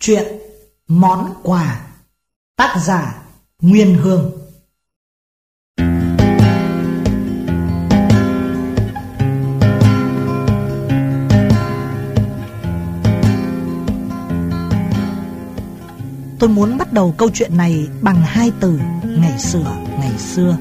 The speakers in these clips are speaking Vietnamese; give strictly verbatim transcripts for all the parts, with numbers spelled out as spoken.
Chuyện Món Quà. Tác giả Nguyên Hương. Tôi muốn bắt đầu câu chuyện này bằng hai từ ngày xưa, ngày xưa.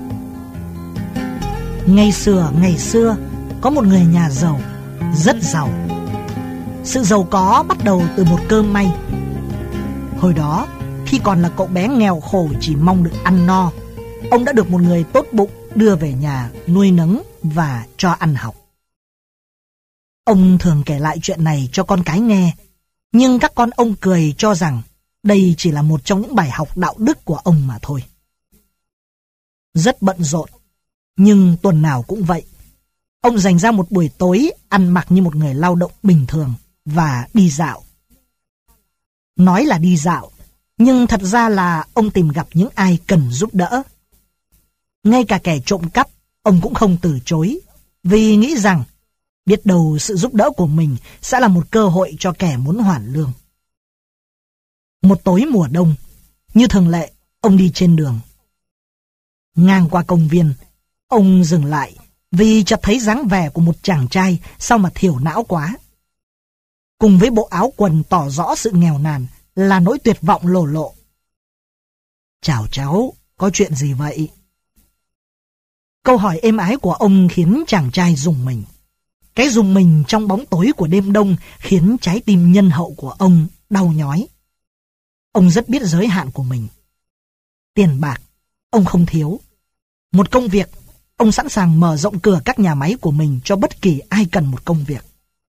Ngày xưa, ngày xưa, có một người nhà giàu, rất giàu. Sự giàu có bắt đầu từ một cơm may. Hồi đó, khi còn là cậu bé nghèo khổ chỉ mong được ăn no, ông đã được một người tốt bụng đưa về nhà nuôi nấng và cho ăn học. Ông thường kể lại chuyện này cho con cái nghe, nhưng các con ông cười cho rằng đây chỉ là một trong những bài học đạo đức của ông mà thôi. Rất bận rộn, nhưng tuần nào cũng vậy. Ông dành ra một buổi tối ăn mặc như một người lao động bình thường và đi dạo. Nói là đi dạo, nhưng thật ra là ông tìm gặp những ai cần giúp đỡ. Ngay cả kẻ trộm cắp, ông cũng không từ chối, vì nghĩ rằng biết đâu sự giúp đỡ của mình sẽ là một cơ hội cho kẻ muốn hoàn lương. Một tối mùa đông, như thường lệ, ông đi trên đường. Ngang qua công viên, ông dừng lại vì chợt thấy dáng vẻ của một chàng trai sao mà thiểu não quá. Cùng với bộ áo quần tỏ rõ sự nghèo nàn là nỗi tuyệt vọng lồ lộ. "Chào cháu, có chuyện gì vậy?" Câu hỏi êm ái của ông khiến chàng trai rùng mình. Cái rùng mình trong bóng tối của đêm đông khiến trái tim nhân hậu của ông đau nhói. Ông rất biết giới hạn của mình. Tiền bạc, ông không thiếu. Một công việc, ông sẵn sàng mở rộng cửa các nhà máy của mình cho bất kỳ ai cần một công việc.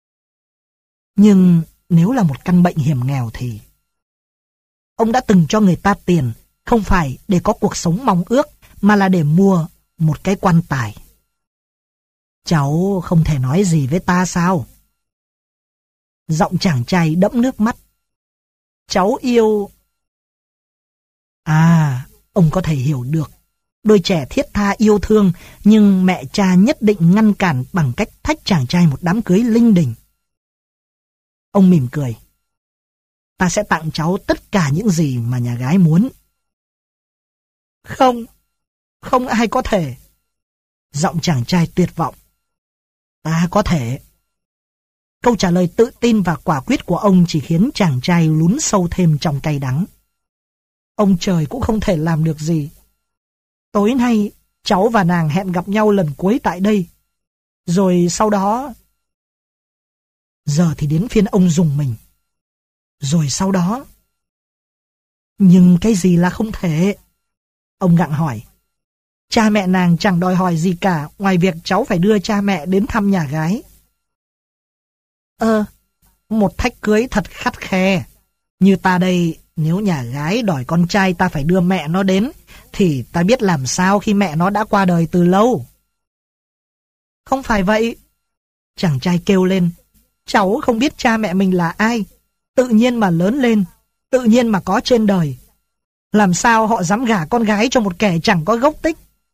Nhưng nếu là một căn bệnh hiểm nghèo thì... Ông đã từng cho người ta tiền, không phải để có cuộc sống mong ước, mà là để mua một cái quan tài. "Cháu không thể nói gì với ta sao?" Giọng chàng trai đẫm nước mắt. "Cháu yêu..." À, ông có thể hiểu được. Đôi trẻ thiết tha yêu thương, nhưng mẹ cha nhất định ngăn cản bằng cách thách chàng trai một đám cưới linh đình. Ông mỉm cười. "Ta sẽ tặng cháu tất cả những gì mà nhà gái muốn." "Không, không ai có thể." Giọng chàng trai tuyệt vọng. "Ta có thể." Câu trả lời tự tin và quả quyết của ông chỉ khiến chàng trai lún sâu thêm trong cay đắng. Ông trời cũng không thể làm được gì. "Tối nay, cháu và nàng hẹn gặp nhau lần cuối tại đây. Rồi sau đó..." Giờ thì đến phiên ông rùng mình. "Rồi sau đó..." Nhưng cái gì là không thể? Ông gặng hỏi. "Cha mẹ nàng chẳng đòi hỏi gì cả, ngoài việc cháu phải đưa cha mẹ đến thăm nhà gái." Ơ, một thách cưới thật khắt khe. Như ta đây, nếu nhà gái đòi con trai ta phải đưa mẹ nó đến, thì ta biết làm sao khi mẹ nó đã qua đời từ lâu." "Không phải vậy." Chàng trai kêu lên. "Cháu không biết cha mẹ mình là ai. Tự nhiên mà lớn lên, tự nhiên mà có trên đời. Làm sao họ dám gả con gái cho một kẻ chẳng có gốc tích?"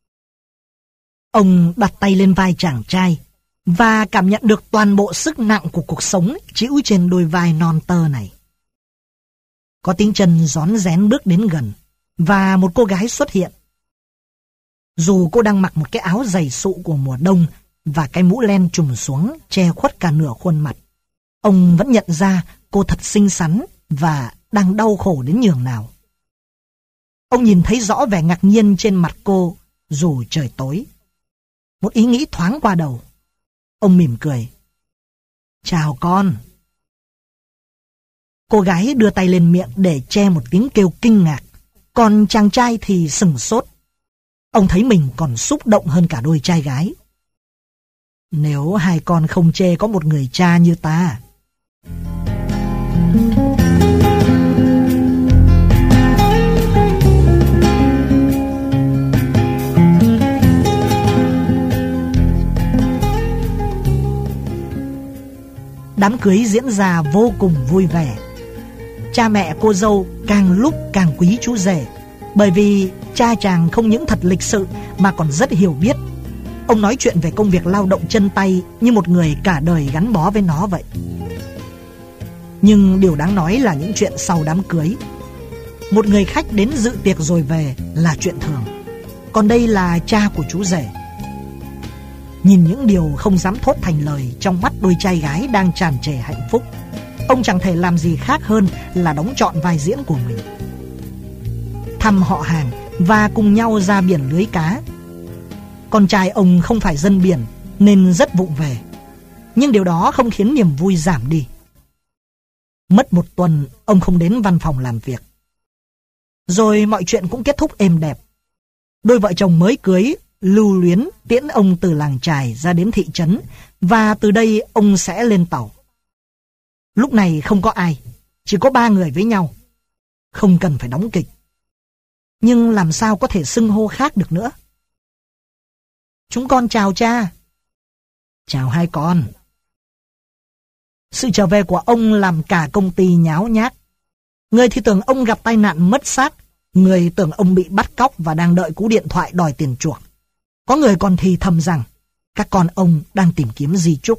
Ông đặt tay lên vai chàng trai và cảm nhận được toàn bộ sức nặng của cuộc sống chịu trên đôi vai non tơ này. Có tiếng chân rón rén bước đến gần, và một cô gái xuất hiện. Dù cô đang mặc một cái áo dày sụ của mùa đông và cái mũ len trùm xuống che khuất cả nửa khuôn mặt, ông vẫn nhận ra cô thật xinh xắn và đang đau khổ đến nhường nào. Ông nhìn thấy rõ vẻ ngạc nhiên trên mặt cô dù trời tối. Một ý nghĩ thoáng qua đầu. Ông mỉm cười. "Chào con." Cô gái đưa tay lên miệng để che một tiếng kêu kinh ngạc, còn chàng trai thì sửng sốt. Ông thấy mình còn xúc động hơn cả đôi trai gái. Nếu hai con không chê có một người cha như ta. Đám cưới diễn ra vô cùng vui vẻ. Cha mẹ cô dâu càng lúc càng quý chú rể, bởi vì cha chàng không những thật lịch sự mà còn rất hiểu biết. Ông nói chuyện về công việc lao động chân tay như một người cả đời gắn bó với nó vậy. Nhưng điều đáng nói là những chuyện sau đám cưới. Một người khách đến dự tiệc rồi về là chuyện thường, còn đây là cha của chú rể. Nhìn những điều không dám thốt thành lời trong mắt đôi trai gái đang tràn trề hạnh phúc, ông chẳng thể làm gì khác hơn là đóng trọn vai diễn của mình. Thăm họ hàng và cùng nhau ra biển lưới cá. Con trai ông không phải dân biển nên rất vụng về, nhưng điều đó không khiến niềm vui giảm đi. Mất một tuần ông không đến văn phòng làm việc. Rồi mọi chuyện cũng kết thúc êm đẹp. Đôi vợ chồng mới cưới lưu luyến tiễn ông từ làng chài ra đến thị trấn, và từ đây ông sẽ lên tàu. Lúc này không có ai, chỉ có ba người với nhau. Không cần phải đóng kịch. Nhưng làm sao có thể xưng hô khác được nữa? Chúng con chào cha. Chào hai con. Sự trở về của ông làm cả công ty nháo nhác. Người thì tưởng ông gặp tai nạn mất xác, người tưởng ông bị bắt cóc và đang đợi cú điện thoại đòi tiền chuộc. Có người còn thì thầm rằng các con ông đang tìm kiếm di chúc.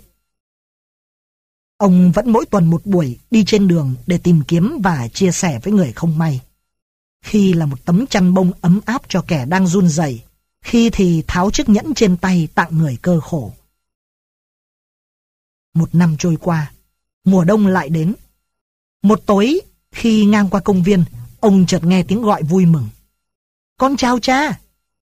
Ông vẫn mỗi tuần một buổi đi trên đường để tìm kiếm và chia sẻ với người không may. Khi là một tấm chăn bông ấm áp cho kẻ đang run rẩy, khi thì tháo chiếc nhẫn trên tay tặng người cơ khổ. Một năm trôi qua, mùa đông lại đến. Một tối, khi ngang qua công viên, ông chợt nghe tiếng gọi vui mừng. Con chào cha.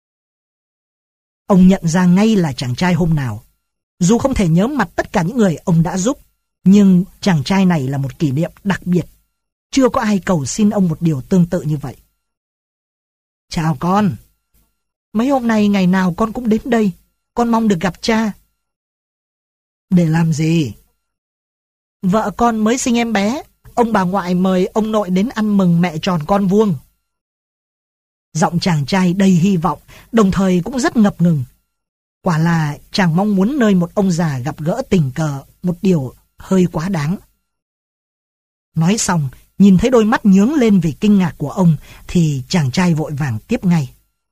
Ông nhận ra ngay là chàng trai hôm nào. Dù không thể nhớ mặt tất cả những người ông đã giúp, nhưng chàng trai này là một kỷ niệm đặc biệt. Chưa có ai cầu xin ông một điều tương tự như vậy. Chào con. Mấy hôm nay ngày nào con cũng đến đây. Con mong được gặp cha. Để làm gì? Vợ con mới sinh em bé. Ông bà ngoại mời ông nội đến ăn mừng mẹ tròn con vuông. Giọng chàng trai đầy hy vọng, đồng thời cũng rất ngập ngừng. Quả là chàng mong muốn nơi một ông già gặp gỡ tình cờ một điều hơi quá đáng. Nói xong, nhìn thấy đôi mắt nhướng lên vì kinh ngạc của ông, thì chàng trai vội vàng tiếp ngay.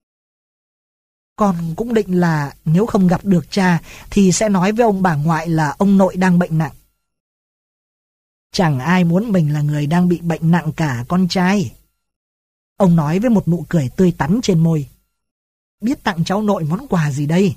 Con cũng định là nếu không gặp được cha thì sẽ nói với ông bà ngoại là ông nội đang bệnh nặng. Chẳng ai muốn mình là người đang bị bệnh nặng cả, con trai. Ông nói với một nụ cười tươi tắn trên môi. Biết tặng cháu nội món quà gì đây?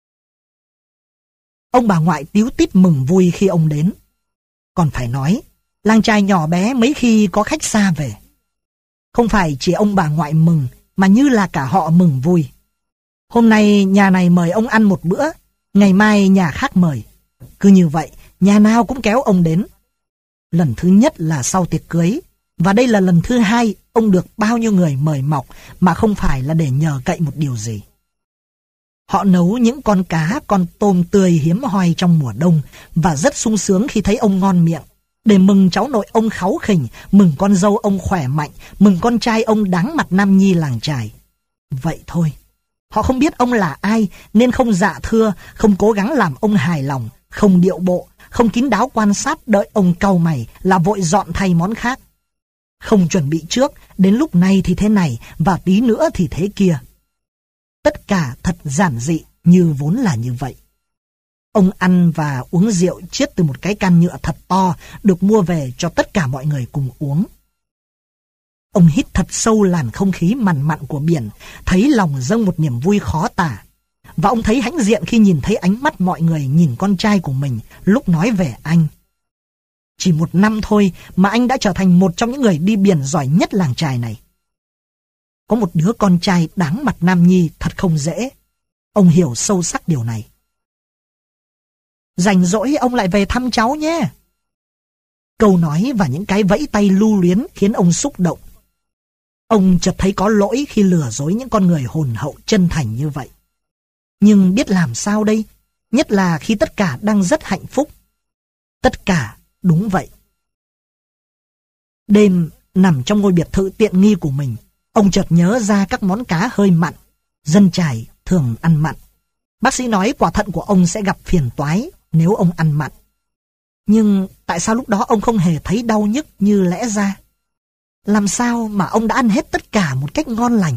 Ông bà ngoại tíu tít mừng vui khi ông đến. Còn phải nói, làng chài nhỏ bé mấy khi có khách xa về. Không phải chỉ ông bà ngoại mừng, mà như là cả họ mừng vui. Hôm nay nhà này mời ông ăn một bữa, ngày mai nhà khác mời. Cứ như vậy, nhà nào cũng kéo ông đến. Lần thứ nhất là sau tiệc cưới, và đây là lần thứ hai ông được bao nhiêu người mời mọc mà không phải là để nhờ cậy một điều gì. Họ nấu những con cá, con tôm tươi hiếm hoi trong mùa đông và rất sung sướng khi thấy ông ngon miệng, để mừng cháu nội ông kháu khỉnh, mừng con dâu ông khỏe mạnh, mừng con trai ông đáng mặt nam nhi làng chài. Vậy thôi. Họ không biết ông là ai nên không dạ thưa, không cố gắng làm ông hài lòng, không điệu bộ, không kín đáo quan sát đợi ông cau mày là vội dọn thay món khác. Không chuẩn bị trước, đến lúc này thì thế này và tí nữa thì thế kia. Tất cả thật giản dị như vốn là như vậy. Ông ăn và uống rượu chiết từ một cái can nhựa thật to được mua về cho tất cả mọi người cùng uống. Ông hít thật sâu làn không khí mặn mặn của biển, thấy lòng dâng một niềm vui khó tả. Và ông thấy hãnh diện khi nhìn thấy ánh mắt mọi người nhìn con trai của mình lúc nói về anh. Chỉ một năm thôi mà anh đã trở thành một trong những người đi biển giỏi nhất làng chài này. Có một đứa con trai đáng mặt nam nhi thật không dễ. Ông hiểu sâu sắc điều này. Rảnh rỗi ông lại về thăm cháu nhé. Câu nói và những cái vẫy tay lưu luyến khiến ông xúc động. Ông chợt thấy có lỗi khi lừa dối những con người hồn hậu chân thành như vậy. Nhưng biết làm sao đây? Nhất là khi tất cả đang rất hạnh phúc. Tất cả đúng vậy. Đêm nằm trong ngôi biệt thự tiện nghi của mình, ông chợt nhớ ra các món cá hơi mặn. Dân chài thường ăn mặn. Bác sĩ nói quả thận của ông sẽ gặp phiền toái nếu ông ăn mặn. Nhưng tại sao lúc đó ông không hề thấy đau nhức như lẽ ra? Làm sao mà ông đã ăn hết tất cả một cách ngon lành?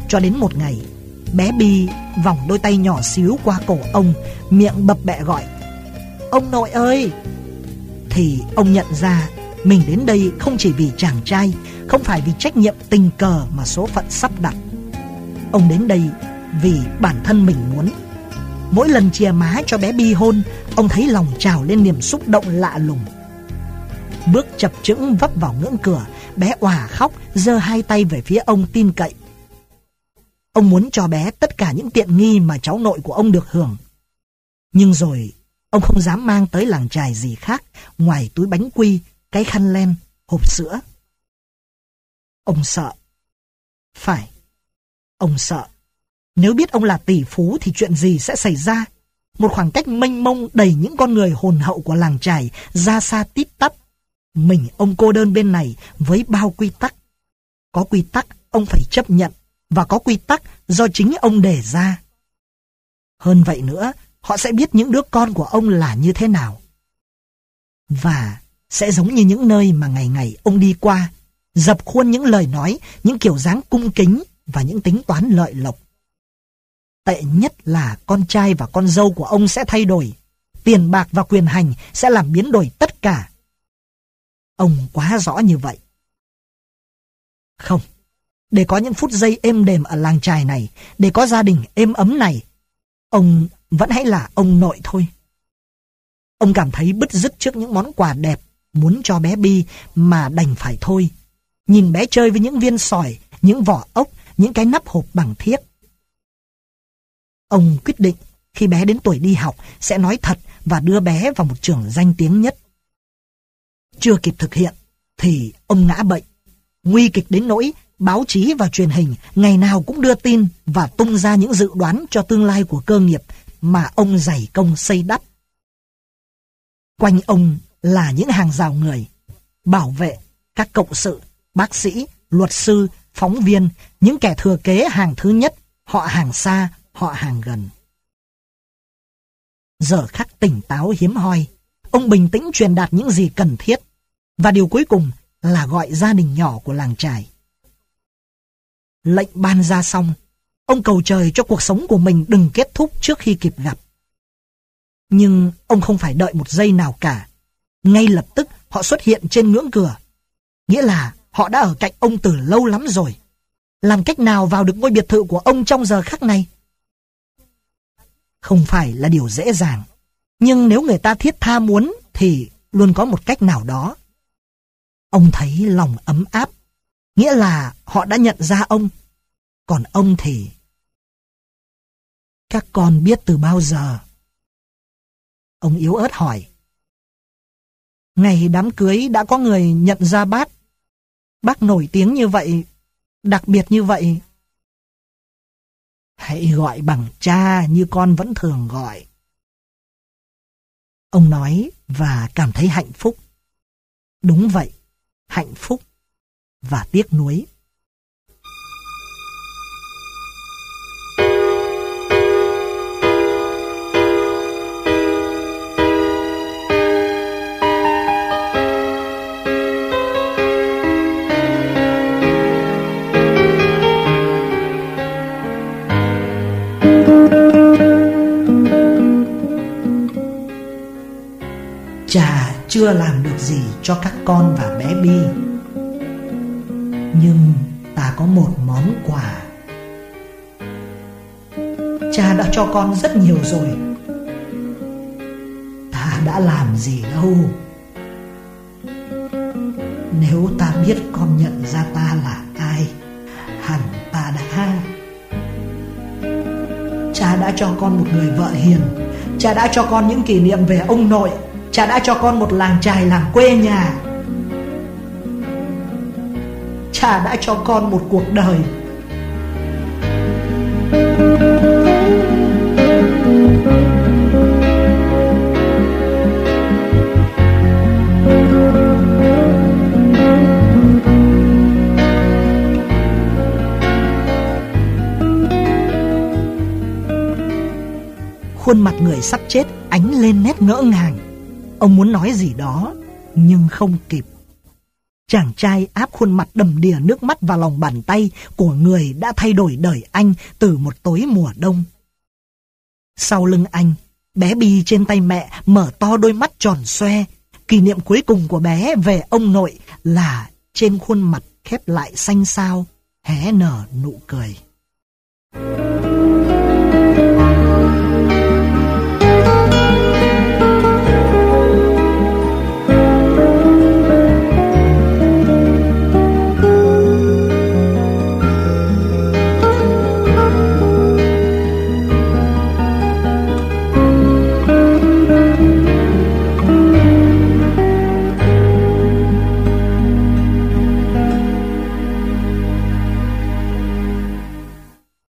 Cho đến một ngày, bé Bi vòng đôi tay nhỏ xíu qua cổ ông, miệng bập bẹ gọi: "Ông nội ơi!" Thì ông nhận ra mình đến đây không chỉ vì chàng trai, không phải vì trách nhiệm tình cờ mà số phận sắp đặt. Ông đến đây vì bản thân mình muốn. Mỗi lần chìa má cho bé Bi hôn, ông thấy lòng trào lên niềm xúc động lạ lùng. Bước chập chững vấp vào ngưỡng cửa, bé òa khóc, giơ hai tay về phía ông tin cậy. Ông muốn cho bé tất cả những tiện nghi mà cháu nội của ông được hưởng. Nhưng rồi ông không dám mang tới làng chài gì khác ngoài túi bánh quy, cái khăn len, hộp sữa. Ông sợ. Phải, ông sợ. Nếu biết ông là tỷ phú thì chuyện gì sẽ xảy ra? Một khoảng cách mênh mông đầy những con người hồn hậu của làng chài ra xa tít tắp. Mình ông cô đơn bên này với bao quy tắc. Có quy tắc ông phải chấp nhận, và có quy tắc do chính ông đề ra. Hơn vậy nữa, họ sẽ biết những đứa con của ông là như thế nào. Và sẽ giống như những nơi mà ngày ngày ông đi qua, dập khuôn những lời nói, những kiểu dáng cung kính và những tính toán lợi lộc. Tệ nhất là con trai và con dâu của ông sẽ thay đổi. Tiền bạc và quyền hành sẽ làm biến đổi tất cả. Ông quá rõ như vậy. Không, để có những phút giây êm đềm ở làng chài này, để có gia đình êm ấm này, ông vẫn hãy là ông nội thôi. Ông cảm thấy bứt rứt trước những món quà đẹp muốn cho bé Bi mà đành phải thôi. Nhìn bé chơi với những viên sỏi, những vỏ ốc, những cái nắp hộp bằng thiếc. Ông quyết định khi bé đến tuổi đi học sẽ nói thật và đưa bé vào một trường danh tiếng nhất. Chưa kịp thực hiện thì ông ngã bệnh. Nguy kịch đến nỗi báo chí và truyền hình ngày nào cũng đưa tin và tung ra những dự đoán cho tương lai của cơ nghiệp mà ông dày công xây đắp. Quanh ông là những hàng rào người, bảo vệ, các cộng sự, bác sĩ, luật sư, phóng viên, những kẻ thừa kế hàng thứ nhất, họ hàng xa, họ hàng gần. Giờ khắc tỉnh táo hiếm hoi, ông bình tĩnh truyền đạt những gì cần thiết, và điều cuối cùng là gọi gia đình nhỏ của làng chài. Lệnh ban ra xong, ông cầu trời cho cuộc sống của mình đừng kết thúc trước khi kịp gặp. Nhưng ông không phải đợi một giây nào cả. Ngay lập tức họ xuất hiện trên ngưỡng cửa. Nghĩa là họ đã ở cạnh ông từ lâu lắm rồi. Làm cách nào vào được ngôi biệt thự của ông trong giờ khắc này? Không phải là điều dễ dàng. Nhưng nếu người ta thiết tha muốn thì luôn có một cách nào đó. Ông thấy lòng ấm áp. Nghĩa là họ đã nhận ra ông. Còn ông thì... Các con biết từ bao giờ? Ông yếu ớt hỏi. Ngày đám cưới đã có người nhận ra bác. Bác nổi tiếng như vậy, đặc biệt như vậy. Hãy gọi bằng cha như con vẫn thường gọi. Ông nói và cảm thấy hạnh phúc. Đúng vậy, hạnh phúc và tiếc nuối. Cha chưa làm được gì cho các con và bé Bi, nhưng ta có một món quà. Cha đã cho con rất nhiều rồi. Ta đã làm gì đâu. Nếu ta biết con nhận ra ta là ai, hẳn ta đã. Cha đã cho con một người vợ hiền. Cha đã cho con những kỷ niệm về ông nội. Cha đã cho con một làng chài làng quê nhà. Cha đã cho con một cuộc đời. Khuôn mặt người sắp chết ánh lên nét ngỡ ngàng. Ông muốn nói gì đó nhưng không kịp. Chàng trai áp khuôn mặt đầm đìa nước mắt vào lòng bàn tay của người đã thay đổi đời anh từ một tối mùa đông. Sau lưng anh, bé Bi trên tay mẹ mở to đôi mắt tròn xoe. Kỷ niệm cuối cùng của bé về ông nội là trên khuôn mặt khép lại xanh xao, hé nở nụ cười.